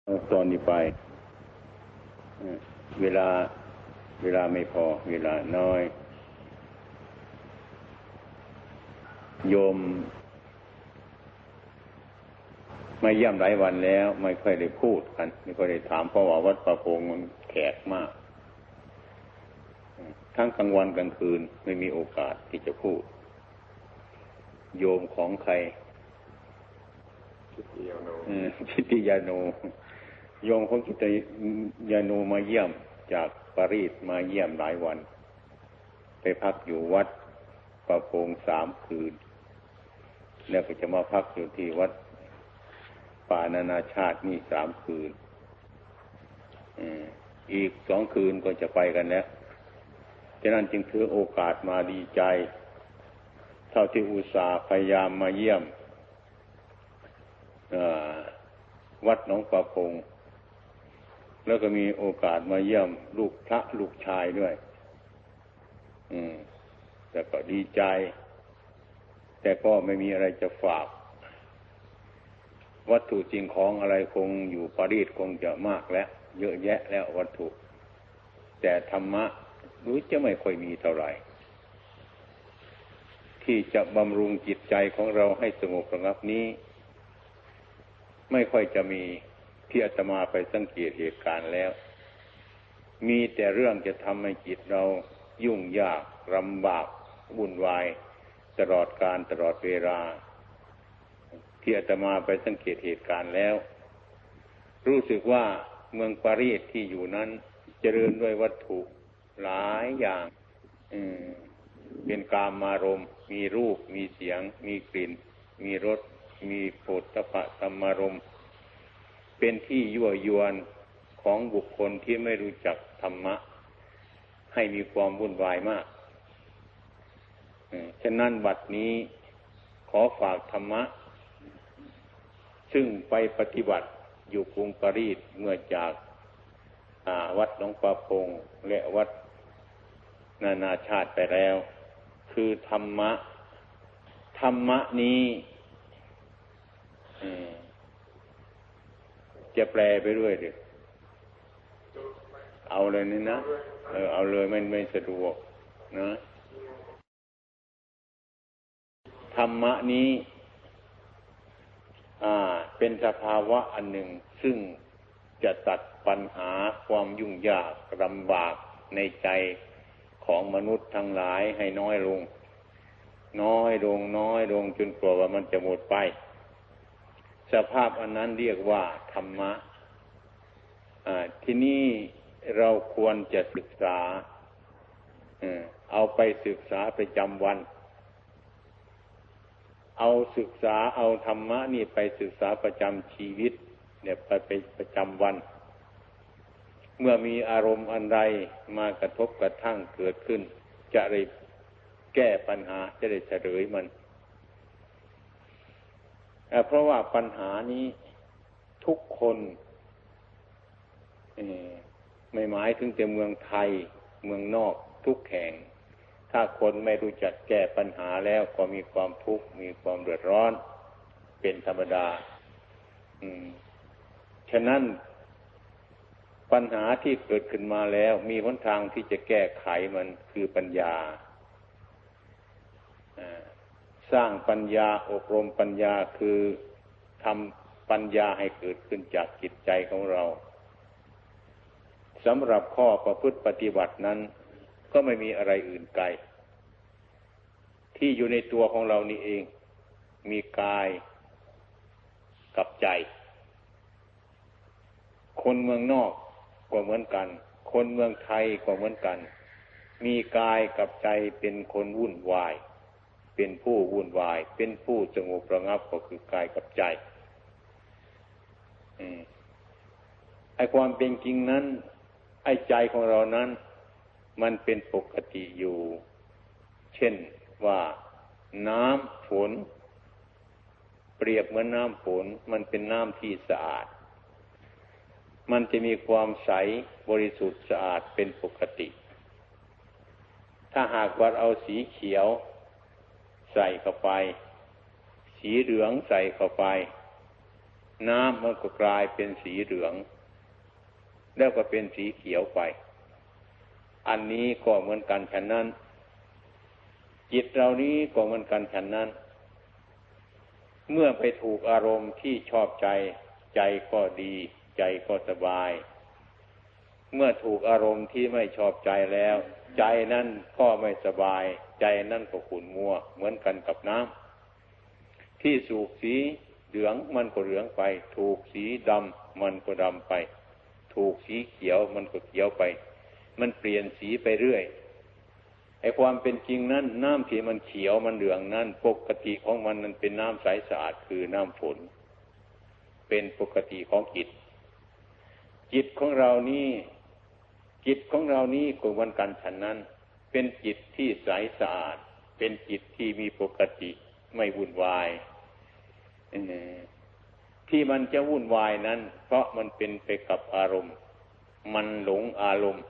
ตอนนี้ไปเวลาไม่พอเวลาน้อยโยมมาเยี่ยมหลายวันแล้วไม่ค่อยได้พูดกันไม่ค่อยได้ถามเพราะว่าวัดประพงมันแขกมากทั้งกลางวันกลางคืนไม่มีโอกาสที่จะพูดโยมของใครจิตติยาโนโยมของจิตติยาโนมาเยี่ยมจากปารีสมาเยี่ยมหลายวันไปพักอยู่วัดประพง3 คืนแล้วก็จะมาพักอยู่ที่วัดป่านานาชาตินี่3 คืนอีก2 คืนก็จะไปกันแล้วฉะนั้นจึงถือโอกาสมาดีใจเท่าที่อุตส่าห์พยายามมาเยี่ยมวัดหนองประพงแล้วก็มีโอกาสมาเยี่ยมลูกพระลูกชายด้วยแต่ก็ดีใจแต่ก็ไม่มีอะไรจะฝากวัตถุสิ่งของอะไรคงอยู่ปารีสคงจะมากแล้วเยอะแยะแล้ววัตถุแต่ธรรมะรู้จะไม่ค่อยมีเท่าไหร่ที่จะบำรุงจิตใจของเราให้สงบระงับนี้ไม่ค่อยจะมีที่อาตมาไปสังเกตเหตุการณ์แล้วมีแต่เรื่องจะทำให้จิตเรายุ่งยากลำบากวุ่นวายตลอดกาลตลอดเวลาที่อาตมาไปสังเกตเหตุการณ์แล้วรู้สึกว่าเมืองปารีสที่อยู่นั้นเจริญด้วยวัตถุหลายอย่างเป็นกามารมณ์มีรูปมีเสียงมีกลิ่นมีรสมีโผฏฐัพพะธรรมารมณ์เป็นที่ยั่วยวนของบุคคลที่ไม่รู้จักธรรมะให้มีความวุ่นวายมากฉะนั้นบัดนี้ขอฝากธรรมะซึ่งไปปฏิบัติอยู่กรุงปารีสเมื่อจากวัดหนองประพงและวัดนานาชาติไปแล้วคือธรรมะนี้จะแปลไปเรื่อยดิเอาเลยนี่นะเอาเลยไม่สะดวกนะธรรมะนี้เป็นสภาวะอันหนึ่งซึ่งจะตัดปัญหาความยุ่งยากลำบากในใจของมนุษย์ทั้งหลายให้น้อยลงจนกว่ามันจะหมดไปสภาพอันนั้นเรียกว่าธรรมะที่นี่เราควรจะศึกษาเอาไปศึกษาประจำวันเอาธรรมะนี่ไปศึกษาประจำชีวิตเนี่ยไปประจำวันเมื่อมีอารมณ์อันใดมากระทบกระทั่งเกิดขึ้นจะได้แก้ปัญหาจะได้เฉลยมันเพราะว่าปัญหานี้ทุกคนไม่หมายถึงแต่เมืองไทยเมืองนอกทุกแห่งถ้าคนไม่รู้จักแก้ปัญหาแล้วก็มีความทุกข์มีความเดือดร้อนเป็นธรรมดาฉะนั้นปัญหาที่เกิดขึ้นมาแล้วมีหนทางที่จะแก้ไขมันคือปัญญาสร้างปัญญาอบรมปัญญาคือทำปัญญาให้เกิดขึ้นจากจิตใจของเราสำหรับข้อประพฤติปฏิบัตินั้นก็ไม่มีอะไรอื่นไกลที่อยู่ในตัวของเรานี่เองมีกายกับใจคนเมืองนอกก็เหมือนกันคนเมืองไทยก็เหมือนกันมีกายกับใจเป็นคนวุ่นวายเป็นผู้วุ่นวายเป็นผู้สงบระงับก็คือกายกับใจไอ้ความเป็นจริงนั้นไอ้ใจของเรานั้นมันเป็นปกติอยู่เช่นว่าน้ำฝนเปรียบเหมือนน้ำฝนมันเป็นน้ำที่สะอาดมันจะมีความใสบริสุทธิ์สะอาดเป็นปกติถ้าหากว่าเอาสีเขียวใส่เข้าไปสีเหลืองใส่เข้าไปน้ำมันก็กลายเป็นสีเหลืองแล้วก็เป็นสีเขียวไปอันนี้ก็เหมือนกันฉะนั้นจิตเรานี้ก็เหมือนกันฉะนั้นเมื่อไปถูกอารมณ์ที่ชอบใจใจก็ดีใจก็สบายเมื่อถูกอารมณ์ที่ไม่ชอบใจแล้วใจนั่นก็ไม่สบายใจนั่นก็ขุ่นมัวเหมือนกันกับน้ำที่สูบสีเหลืองมันก็เหลืองไปถูกสีดำมันก็ดำไปถูกสีเขียวมันก็เขียวไปมันเปลี่ยนสีไปเรื่อยไอ้ความเป็นจริงนั้นน้ำที่มันเขียวมันเหลืองนั้นปกติของมันนั้นเป็นน้ำใสสะอาดคือน้ำฝนเป็นปกติของจิตจิตของเรานี่จิตของเรานี่ก็เหมือนกันฉะนั้นเป็นจิตที่ใสสะอาดเป็นจิตที่มีปกติไม่วุ่นวายที่มันจะวุ่นวายนั้นเพราะมันเป็นไปกับอารมณ์มันหลงอารมณ์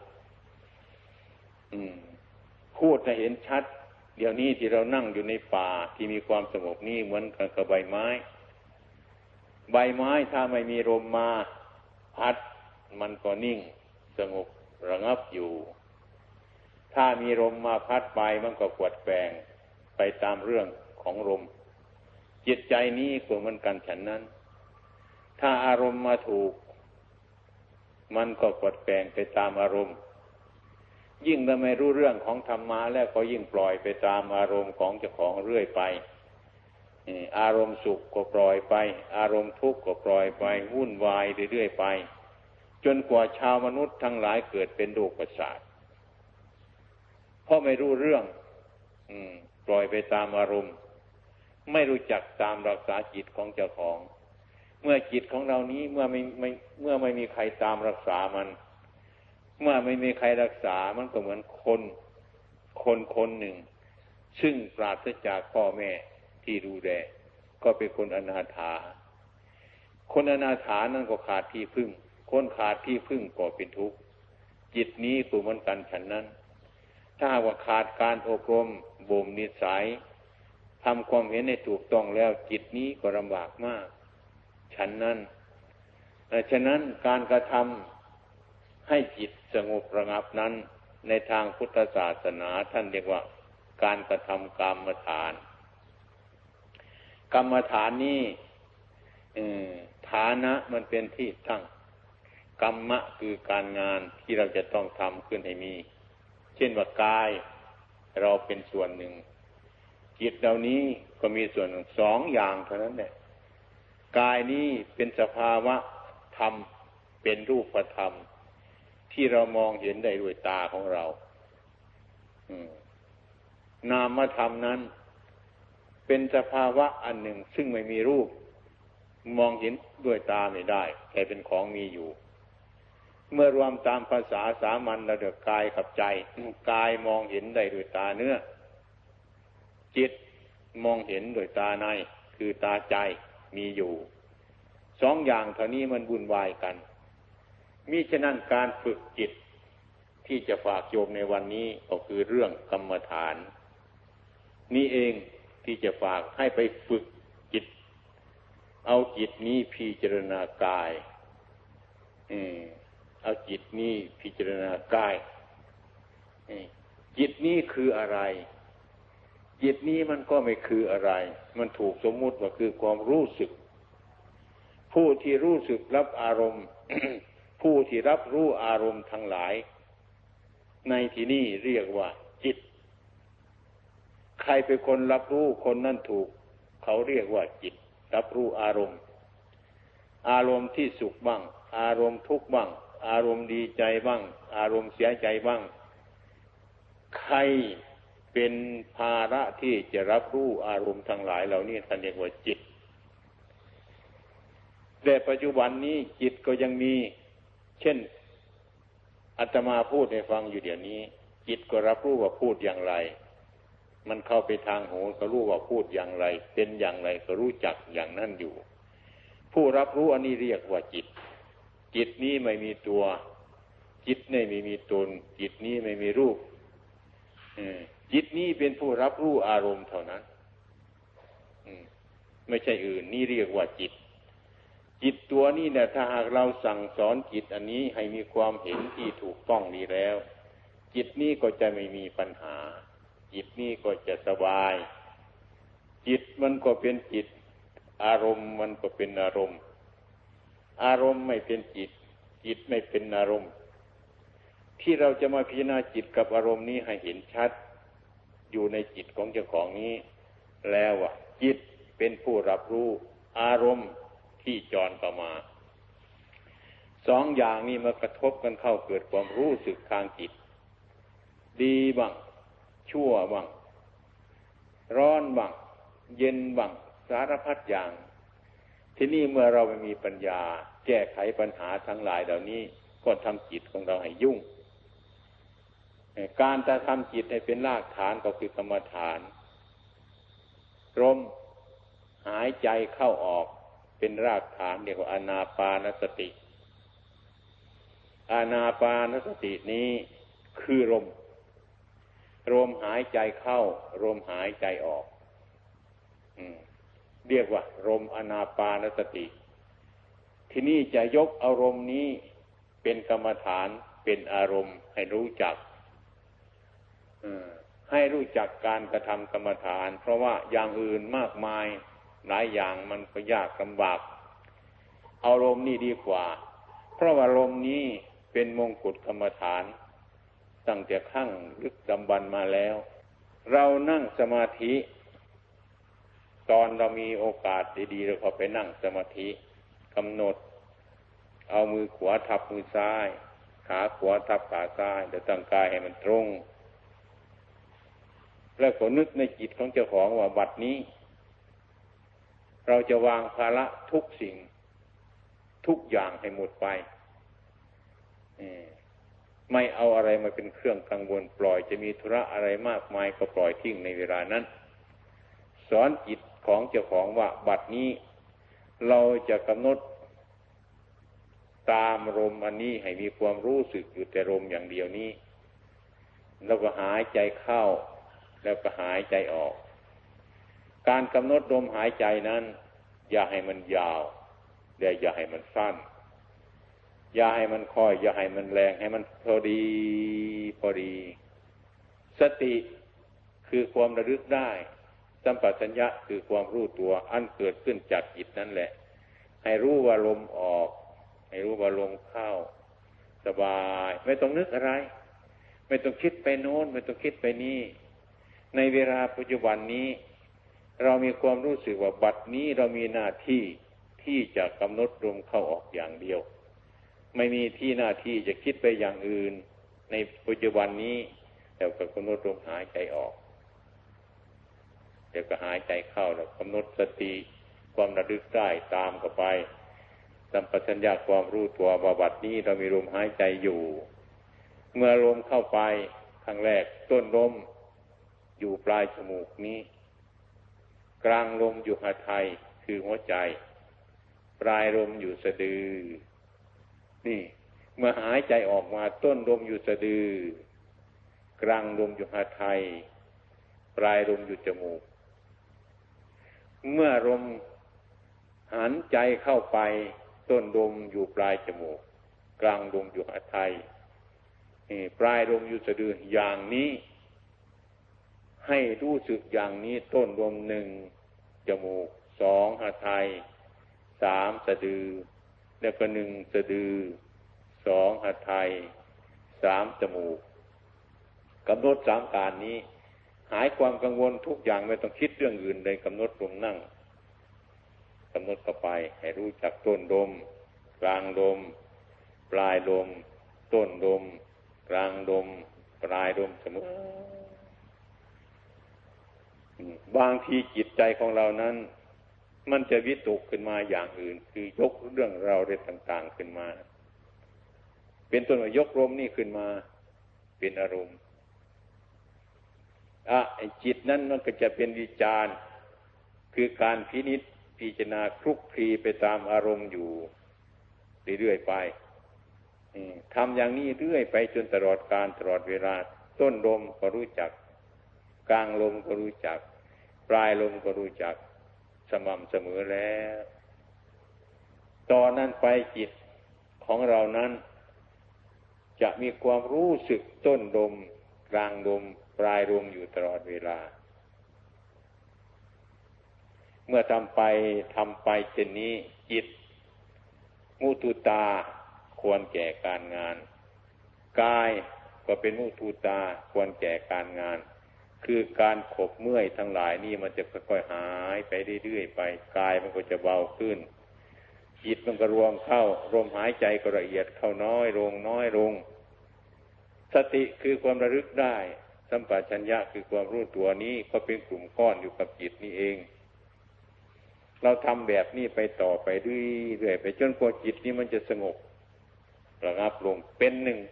พูดจะเห็นชัดเดี๋ยวนี้ที่เรานั่งอยู่ในป่าที่มีความสงบนี่เหมือนกับใบไม้ใบไม้ถ้าไม่มีลมมาพัดมันก็นิ่งสงบระงับอยู่ถ้ามีลมมาพัดไปมันก็กวัดแกว่งไปตามเรื่องของลมจิตใจนี้ก็เหมือนกันฉันนั้นถ้าอารมณ์มาถูกมันก็กวัดแกว่งไปตามอารมณ์ยิ่งถ้าไม่รู้เรื่องของธรรมะแล้วก็ยิ่งปล่อยไปตามอารมณ์ของเจ้าของเรื่อยไปอารมณ์สุขก็ปล่อยไปอารมณ์ทุกข์ก็ปล่อยไปวุ่นวายเรื่อยๆไปจนกว่าชาวมนุษย์ทั้งหลายเกิดเป็นโรคประสาทเพราะไม่รู้เรื่องปล่อยไปตามอารมณ์ไม่รู้จักตามรักษาจิตของเจ้าของเมื่อจิตของเรานี้เมื่อไม่มีใครตามรักษามันเมื่อไม่มีใครรักษามันก็เหมือนคนหนึ่งซึ่งปราศจากพ่อแม่ที่ดูแลก็เป็นคนอนาถาคนอนาถานั่นก็ขาดที่พึ่งคนขาดที่พึ่งก็เป็นทุกข์จิตนี้ก็เหมือนกันฉันนั้นถ้าว่าขาดการอบรมบ่มนิสัยทำความเห็นให้ถูกต้องแล้วจิตนี้ก็ลำบากมากฉันนั้นฉะนั้นการกระทำให้จิตสงบระงับนั้นในทางพุทธศาสนาท่านเรียกว่าการกระทำกรรมฐานกรรมฐานนี้ฐานะมันเป็นที่ตั้งกรรมะคือการงานที่เราจะต้องทำขึ้นให้มีเช่นว่ากายเราเป็นส่วนหนึ่งจิตเหล่านี้ก็มีส่วนหนึ่งสองอย่างเท่านั้นแหละกายนี้เป็นสภาวะธรรมเป็นรูปธรรมที่เรามองเห็นได้ด้วยตาของเรานามธรรมนั้นเป็นสภาวะอันหนึ่งซึ่งไม่มีรูปมองเห็นด้วยตาไม่ได้แต่เป็นของมีอยู่เมื่อรวมตามภาษาสามัญระดับกายกับใจกายมองเห็นได้ด้วยตาเนื้อจิตมองเห็นด้วยตาในคือตาใจมีอยู่สองอย่างเท่านี้มันวุ่นวายกันมิฉะนั้นการฝึกจิตที่จะฝากโยมในวันนี้ก็คือเรื่องกรรมฐานนี่เองที่จะฝากให้ไปฝึกจิตเอาจิตนี้พิจารณากายเอาจิตนี้พิจารณากายจิตนี้คืออะไรจิตนี้มันก็ไม่คืออะไรมันถูกสมมุติว่าคือความรู้สึกผู้ที่รู้สึกรับอารมณ์ ผู้ที่รับรู้อารมณ์ทั้งหลายในที่นี้เรียกว่าจิตใครเป็นคนรับรู้คนนั้นถูกเขาเรียกว่าจิตรับรู้อารมณ์อารมณ์ที่สุขบ้างอารมณ์ทุกข์บ้างอารมณ์ดีใจบ้างอารมณ์เสียใจบ้างใครเป็นภาระที่จะรับรู้อารมณ์ทั้งหลายเหล่านี้ท่านเรียกว่าจิตแต่ปัจจุบันนี้จิตก็ยังมีเช่นอาตมาพูดให้ฟังอยู่เดี๋ยวนี้จิตก็รับรู้ว่าพูดอย่างไรมันเข้าไปทางหูก็รู้ว่าพูดอย่างไรเป็นอย่างไรก็รู้จักอย่างนั้นอยู่ผู้รับรู้อันนี้เรียกว่าจิตจิตนี้ไม่มีตัวจิตนี้ไม่มีตนจิตนี้ไม่มีรูปจิตนี้เป็นผู้รับรู้อารมณ์เท่านั้นไม่ใช่อื่นนี่เรียกว่าจิตจิตตัวนี้เนี่ยถ้าหากเราสั่งสอนจิตอันนี้ให้มีความเห็นที่ถูกต้องดีแล้วจิตนี้ก็จะไม่มีปัญหาจิตนี้ก็จะสบายจิตมันก็เป็นจิตอารมณ์มันก็เป็นอารมณ์อารมณ์ไม่เป็นจิตจิตไม่เป็นอารมณ์ที่เราจะมาพิจารณาจิตกับอารมณ์นี้ให้เห็นชัดอยู่ในจิตของเจ้าของนี้แล้วว่าจิตเป็นผู้รับรู้อารมณ์ที่จรเข้ามาสองอย่างนี้มากระทบกันเข้าเกิดความรู้สึกทางจิตดีบ้างชั่วบ้างร้อนบ้างเย็นบ้างสารพัดอย่างที่นี่เมื่อเราไม่มีปัญญาแก้ไขปัญหาทั้งหลายเหล่านี้ก็ทำจิตของเราให้ยุ่งการจะทำจิตให้เป็นรากฐานก็คือกรรมฐานลมหายใจเข้าออกเป็นรากฐานเรียกว่าอานาปานสติอานาปานสตินี้คือลมหายใจเข้าลมหายใจออกเรียกว่าลมอานาปานสติที่นี่จะยกอารมณ์นี้เป็นกรรมฐานเป็นอารมณ์ให้รู้จักให้รู้จักการกระทำกรรมฐานเพราะว่าอย่างอื่นมากมายหลายอย่างมันก็ยากลำบากเอาลมนี่ดีกว่าเพราะว่าลมนี้เป็นมงกุฎกรรมฐานตั้งแต่ขั้งลึกดำบรรพ์มาแล้วเรานั่งสมาธิตอนเรามีโอกาสดีๆเราก็ไปนั่งสมาธิกำหนดเอามือขวาทับมือซ้ายขาขวาทับขาซ้ายแล้วตั้งกายให้มันตรงแล้วก็นึกในจิตของเจ้าของว่าบัดนี้เราจะวางภาระทุกสิ่งทุกอย่างให้หมดไปไม่เอาอะไรมาเป็นเครื่องกังวลปล่อยจะมีธุระอะไรมากมายก็ปล่อยทิ้งในเวลานั้นสอนจิตของเจ้าของว่าบัดนี้เราจะกำหนดตามลมอันนี้ให้มีความรู้สึกอยู่แต่ลมอย่างเดียวนี้แล้วก็หายใจเข้าแล้วก็หายใจออกการกำหนดลมหายใจนั้นอย่าให้มันยาวแต่อย่าให้มันสั้นอย่าให้มันค่อยอย่าให้มันแรงให้มันพอดีสติคือความระลึกได้สัมปชัญญะคือความรู้ตัวอันเกิดขึ้นจากจิตนั่นแหละให้รู้ว่าลมออกให้รู้ว่าลมเข้าสบายไม่ต้องนึกอะไรไม่ต้องคิดไปโน้นไม่ต้องคิดไปนี่ในเวลาปัจจุบันนี้เรามีความรู้สึกว่าบัดนี้เรามีหน้าที่ที่จะกำหนดลมเข้าออกอย่างเดียวไม่มีที่หน้าที่จะคิดไปอย่างอื่นในปัจจุบันนี้แล้วก็กำหนดลมหายใจออกแล้วก็หายใจเข้าแล้วกำหนดสติความระลึกได้ตามเข้าไปสัมปชัญญะความรู้ตัวว่าบัดนี้เรามีลมหายใจอยู่เมื่อลมเข้าไปครั้งแรกต้นลมอยู่ปลายจมูกนี้กลางลมอยู่หัวใจคือหัวใจปลายลมอยู่สะดือนี่เมื่อหายใจออกมาต้นลมอยู่สะดือกลางลมอยู่หัวใจปลายลมอยู่จมูกเมื่อลมหันใจเข้าไปต้นลมอยู่ปลายจมูกกลางลมอยู่หัวใจปลายลมอยู่สะดืออย่างนี้ให้รู้สึกอย่างนี้ต้นลมหนึ่งจมูกสองหัวใจสามสะดือแล้วก็หนึ่งสะดือสองหัวใจสามจมูกกำหนดสามการนี้หายความกังวลทุกอย่างไม่ต้องคิดเรื่องอื่นเลยกำหนดลมนั่งกำหนดเข้าไปให้รู้จักต้นลมกลางลมปลายลมต้นลมกลางลมปลายลมเสมอบางทีจิตใจของเรานั้นมันจะวิตกขึ้นมาอย่างอื่นคือยกเรื่องเราเรื่องต่างๆขึ้นมาเป็นต้นว่ายกลมนี่ขึ้นมาเป็นอารมณ์ไอ้จิตนั้นมันก็จะเป็นวิจารณ์คือการพินิจพิจารณาคลุกคลีไปตามอารมณ์อยู่เรื่อยๆไปทำอย่างนี้เรื่อยไปจนตลอดกาลตลอดเวลาต้นลมก็รู้จักกลางลมก็รู้จักปลายลมก็รู้จักสม่ำเสมอแล้วตอนนั้นไปจิตของเรานั้นจะมีความรู้สึกต้นลมกลางลมปลายลมอยู่ตลอดเวลาเมื่อทำไปเช่นนี้จิตมุตุตาควรแก่การงานกายก็เป็นมุตุตาควรแก่การงานคือการขบเมื่อยทั้งหลายนี่มันจะค่อยๆหายไปเรื่อยๆไปกายมันก็จะเบาขึ้นจิตมันก็รวมเข้าลมหายใจก็ละเอียดเข้าน้อยลงสติคือความระลึกได้สัมปชัญญะคือความรู้ตัวนี้ก็เป็นกลุ่มก้อนอยู่กับจิตนี่เองเราทำแบบนี้ไปต่อไปเรื่อยๆไปจนกว่าจิตนี้มันจะสงบระงับลงเป็นหนึ่ง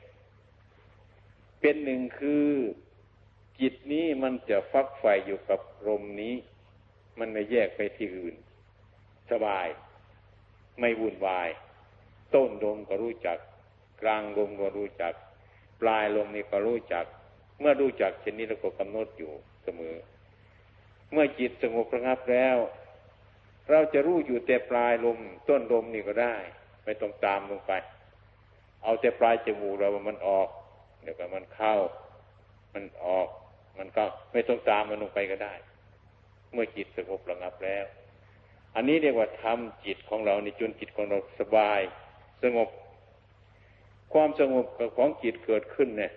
คือจิตนี้มันจะฟักไฟอยู่กับลมนี้มันไม่แยกไปที่อื่นสบายไม่วุ่นวายต้นลมก็รู้จักกลางลมก็รู้จักปลายลมนี่ก็รู้จักเมื่อรู้จักเช่นนี้เราก็กำหนดอยู่เสมอเมื่อจิตสงบระงับแล้วเราจะรู้อยู่แต่ปลายลมต้นลมนี่ก็ได้ไม่ต้องตามลงไปเอาแต่ปลายจมูกเรามันออกเดี๋ยวก็มันเข้ามันออกมันก็ไม่ต้องตามมันลงไปก็ได้เมื่อจิตสงบระงับแล้วอันนี้เรียกว่าทำจิตของเราในจนจิตของเราสบายสงบความสงบของจิตเกิดขึ้นเนี่ย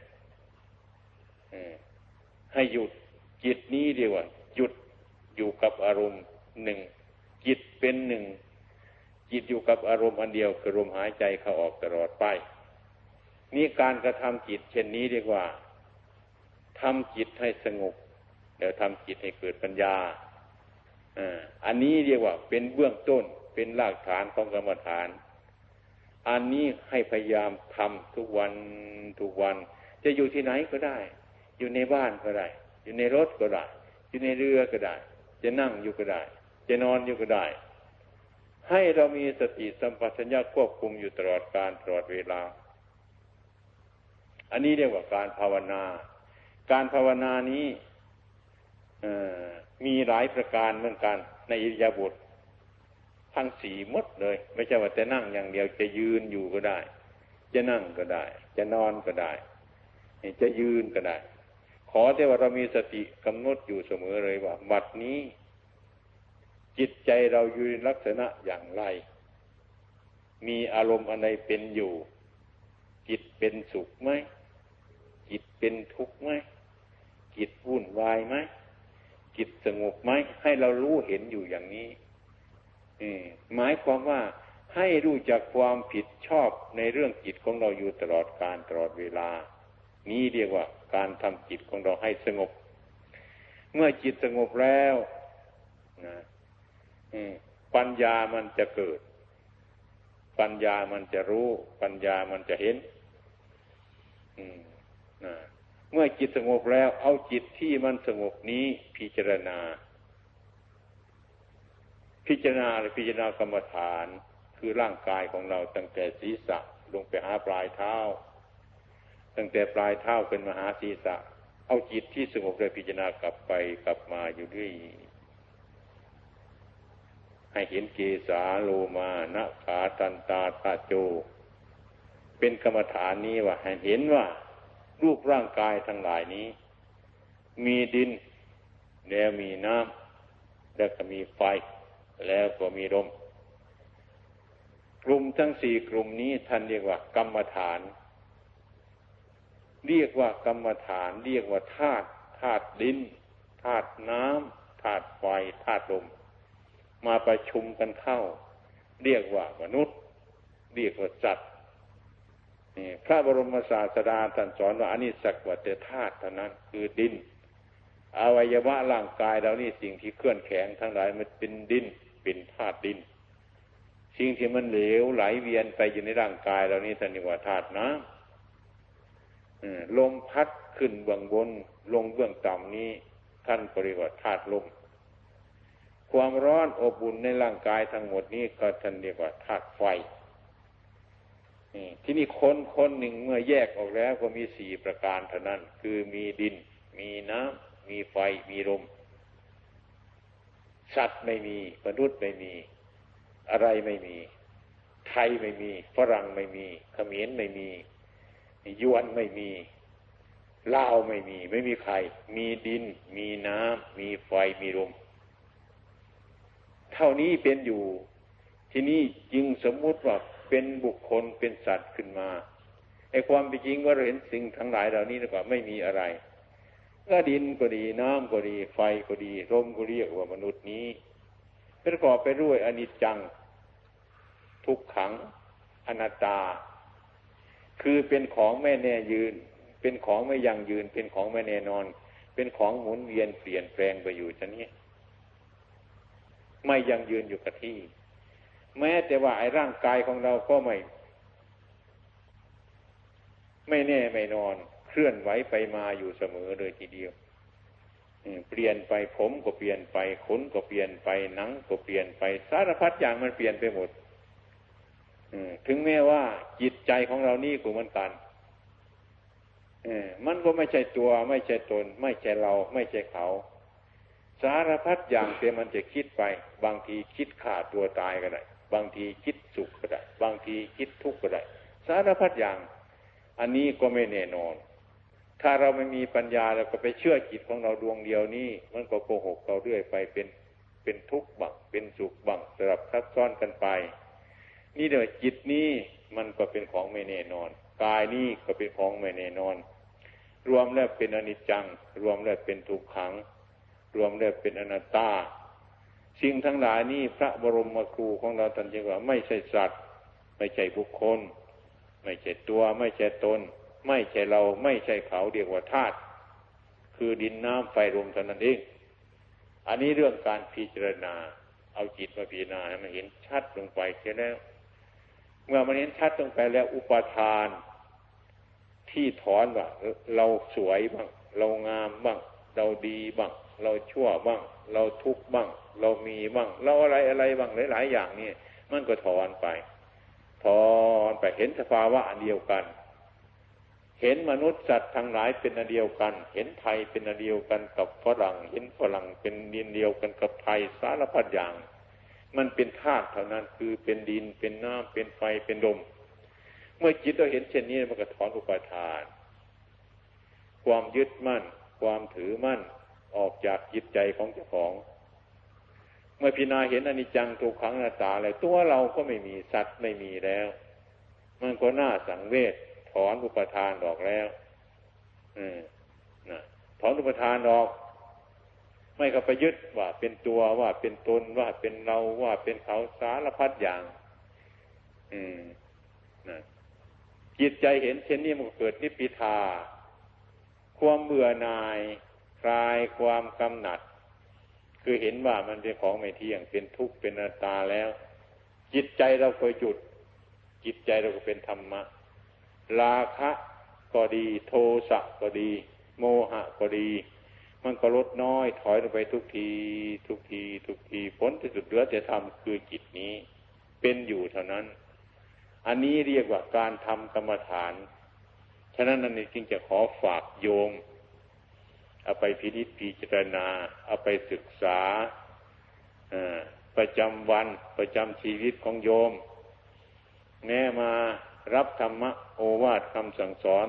ให้หยุดจิตนี้เรียกว่าหยุดอยู่กับอารมณ์หนึ่งจิตเป็นหนึ่งจิตอยู่กับอารมณ์อันเดียวคือลมหายใจเข้าออกตลอดไปนี่การกระทำจิตเช่นนี้เรียกว่าทำจิตให้สงบแล้วทำจิตให้เกิดปัญญาอันนี้เรียกว่าเป็นเบื้องต้นเป็นรากฐานของกรรมฐานอันนี้ให้พยายามทำทุกวันจะอยู่ที่ไหนก็ได้อยู่ในบ้านก็ได้อยู่ในรถก็ได้อยู่ในเรือก็ได้จะนั่งอยู่ก็ได้จะนอนอยู่ก็ได้ให้เรามีสติสัมปชัญญะควบคุมอยู่ตลอดกาลตลอดเวลาอันนี้เรียกว่าการภาวนาการภาวนานี้มีหลายประการเหมือนกันในอิริยาบถทั้งสี่หมดเลยไม่ใช่ว่าแต่นั่งอย่างเดียวจะยืนอยู่ก็ได้จะนั่งก็ได้จะนอนก็ได้จะยืนก็ได้ขอแต่ว่าเรามีสติกำหนดอยู่เสมอเลยว่าบัดนี้จิตใจเราอยู่ในลักษณะอย่างไรมีอารมณ์อะไรเป็นอยู่จิตเป็นสุขไหมจิตเป็นทุกข์ไหมจิตวุ่นวายไหมจิตสงบไหมให้เรารู้เห็นอยู่อย่างนี้หมายความว่าให้รู้จักความผิดชอบในเรื่องจิตของเราอยู่ตลอดกาลตลอดเวลานี้เรียกว่าการทำจิตของเราให้สงบเมื่อจิตสงบแล้วนะปัญญามันจะเกิดปัญญามันจะรู้ปัญญามันจะเห็นเมื่อจิตสงบแล้วเอาจิตที่มันสงบนี้พิจารณาหรือพิจารณากรรมฐานคือร่างกายของเราตั้งแต่ศีรษะลงไปหาปลายเท้าตั้งแต่ปลายเท้าขึ้นมาหาศีรษะเอาจิตที่สงบเลยพิจารณากลับไปกลับมาอยู่ด้วยให้เห็นเกสาโลมานะขาตันตาตาโจเป็นกรรมฐานนี้ว่าให้เห็นว่ารูปร่างกายทั้งหลายนี้มีดินแล้วมีน้ำแล้วก็มีไฟแล้วก็มีลมกลุ่มทั้งสี่กลุ่มนี้ท่านเรียกว่ากรรมฐานเรียกว่ากรรมฐานเรียกว่าธาตุดินธาตุน้ำธาตุไฟธาตุลมมาประชุมกันเข้าเรียกว่ามนุษย์เรียกว่าสัตว์พระบรมศาสดาท่านสอนว่าอันนี้สักว่าแต่ธาตุเท่านั้นคือดินอวัยวะร่างกายเรานี่สิ่งที่เคลื่อนแข็งทั้งหลายมันเป็นดินเป็นธาตุดินสิ่งที่มันเหลวไหลเวียนไปอยู่ในร่างกายเรานี่ท่านเรียกว่าธาตุน้ำลมพัดขึ้นเบื้องบนลงเบื้องต่ำนี้ท่านก็เรียกว่าธาตุลมความร้อนอบอุ่นในร่างกายทั้งหมดนี้ก็ท่านเรียกว่าธาตุไฟที่นี่คนหนึ่งเมื่อแยกออกแล้วก็มีสี่ประการเท่านั้นคือมีดินมีน้ำมีไฟมีลมสัตว์ไม่มีมนุษย์ไม่มีอะไรไม่มีทยไม่มีฝรั่งไม่มีเขมรไม่มียวนไม่มีลาวไม่มีใครมีดินมีน้ำมีไฟมีลมเท่านี้เป็นอยู่ที่นี่จึงสมมุติว่าเป็นบุคคลเป็นสัตว์ขึ้นมาไอ้ความเป็นจริงว่าเราเห็นสิ่งทั้งหลายเหล่านี้ก็ไม่มีอะไรก็ดินก็ดีน้ำก็ดีไฟก็ดีลมก็เรียกว่ามนุษย์นี้ประกอบไปด้วยอนิจจังทุกขังอนัตตาคือเป็นของไม่แน่ยืนเป็นของไม่ยั่งยืนเป็นของไม่แน่นอนเป็นของหมุนเวียนเปลี่ยนแปลงไปอยู่ชนิดไม่ยั่งยืนอยู่กับที่แม้แต่ว่าไอ้ร่างกายของเราก็ไม่แน่ไม่นอนเคลื่อนไหวไปมาอยู่เสมอเลยทีเดียวเปลี่ยนไปผมก็เปลี่ยนไปขนก็เปลี่ยนไปหนังก็เปลี่ยนไปสารพัดอย่างมันเปลี่ยนไปหมดถึงแม้ว่าจิตใจของเรานี่ก็เหมือนกันมันก็ไม่ใช่ตัวไม่ใช่ตนไม่ใช่เราไม่ใช่เขาสารพัดอย่างแต่มันจะคิดไปบางทีคิดฆ่าตัวตายก็ได้บางทีคิดสุขก็ได้บางทีคิดทุกข์ก็ได้สารพัดอย่างอันนี้ก็ไม่แน่นอนถ้าเราไม่มีปัญญาเราก็ไปเชื่อจิตของเราดวงเดียวนี้มันก็โกหกเราเรื่อยไปเป็นทุกข์บ้างเป็นสุขบ้างสลับซับซ้อนกันไปนี่เดี๋ยวจิตนี้มันก็เป็นของไม่แน่นอนกายนี้ก็เป็นของไม่แน่นอนรวมแล้วเป็นอนิจจังรวมแล้วเป็นทุกขังรวมแล้วเป็นอนัตตาสิ่งทั้งหลายนี้พระบรมครูของเราท่านจึงว่าไม่ใช่สัตว์ไม่ใช่บุคคลไม่ใช่ตัวไม่ใช่ตนไม่ใช่เราไม่ใช่เขาเรียกว่าธาตุคือดินน้ำไฟลมเท่านั้นเองอันนี้เรื่องการพิจารณาเอาจิตมาพิจารณาให้มันเห็นชัดลงไปแค่แล้วเมื่อมันเห็นชัดลงไปแล้วอุปทานที่ถอนว่าเราสวยบ้างเรางามบ้างเราดีบ้างเราชั่วบ้างเราทุกข์บ้างเรามีบ้างเราอะไรบ้างหลายๆอย่างนี่มันก็ถอนไปเห็นสภาวะอันเดียวกันเห็นมนุษย์สัตว์ทั้งหลายเป็นอันเดียวกันเห็นไทยเป็นอันเดียวกันกับฝรั่งเห็นฝรั่งเป็นดินเดียวกันกับไทยสารพัดอย่างมันเป็นธาตุเท่านั้นคือเป็นดินเป็นน้ำเป็นไฟเป็นลมเมื่อจิตเราเห็นเช่นนี้มันก็ถอนอุปาทานความยึดมั่นความถือมั่นออกจากจิตใจของเจ้าของเมื่อพิจารณาเห็นอนิจจังทุกขังอนัตตาแล้วตัวเราก็ไม่มีสัตว์ไม่มีแล้วมันก็น่าสังเวชถอนอุปทานออกแล้วถอนอุปทานออกไม่ก็ไปยึดว่าเป็นตัวว่าเป็นตนว่าเป็นเราว่าเป็นเขาสารพัดอย่างจิตใจเห็นเช่นนี้มันเกิดนิพพิทาความเบื่อหน่ายคลายความกำหนัดคือเห็นว่ามันเป็นของไม่เที่ยงเป็นทุกข์เป็นอนัตตาแล้วจิตใจเราก็หยุดจิตใจเราก็เป็นธรรมะราคะก็ดีโทสะก็ดีโมหะก็ดีมันก็ลดน้อยถอยลงไปทุกทีผลที่สุดเหลือแต่ธรรมคือจิตนี้เป็นอยู่เท่านั้นอันนี้เรียกว่าการทำกรรมฐานฉะนั้นนั่นจึงจะขอฝากโยมเอาไปพิจารณาเอาไปศึกษาประจำวันประจำชีวิตของโยมแม้มารับธรรมะโอวาทคำสั่งสอน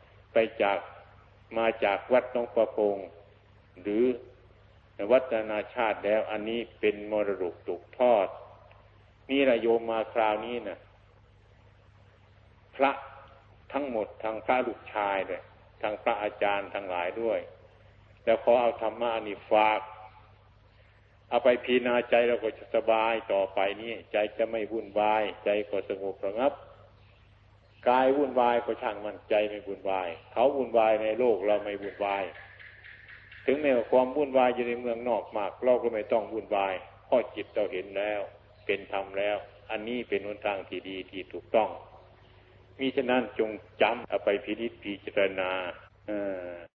มาจากวัดหนองประพงหรือวัดนานาชาติแล้วอันนี้เป็นมรดกตกทอดนี่ละโยมมาคราวนี้นะพระทั้งหมดทั้งพระลูกชายเลยทั้งพระอาจารย์ทั้งหลายด้วยแล้วขอเอาธรรมะนี่ฝากเอาไปพิจารณาใจเราก็จะสบายต่อไปนี้ใจจะไม่วุ่นวายใจก็สงบระงับกายวุ่นวายก็ช่างมันใจไม่วุ่นวายเขาวุ่นวายในโลกเราไม่วุ่นวายถึงแม้ว่าความวุ่นวายอยู่ในเมืองนอกมากเราก็ไม่ต้องวุ่นวายเพราะจิตเราเห็นแล้วเป็นธรรมแล้วอันนี้เป็นหนทางที่ดีที่ถูกต้องมิฉะนั้นจงจำเอาไปพิจารณา